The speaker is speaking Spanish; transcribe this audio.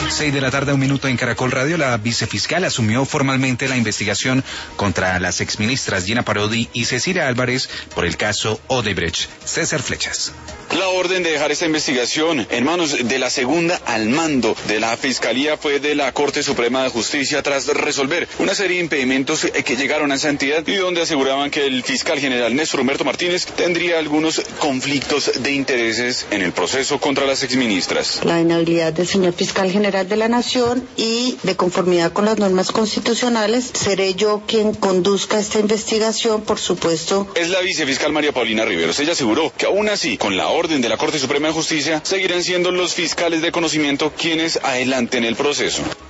6 de la tarde, 1 minuto en Caracol Radio. La vicefiscal asumió formalmente la investigación contra las exministras Gina Parodi y Cecilia Álvarez por el caso Odebrecht. César Flechas. La orden de dejar esta investigación en manos de la segunda al mando de la Fiscalía fue de la Corte Suprema de Justicia tras resolver una serie de impedimentos que llegaron a esa entidad y donde aseguraban que el fiscal general Néstor Humberto Martínez tendría algunos conflictos de intereses en el proceso contra las exministras. La inhabilidad del señor fiscal general de la Nación y de conformidad con las normas constitucionales, seré yo quien conduzca esta investigación, por supuesto. Es la vicefiscal María Paulina Riveros. Ella aseguró que aún así, con la orden de la Corte Suprema de Justicia, seguirán siendo los fiscales de conocimiento quienes adelanten el proceso.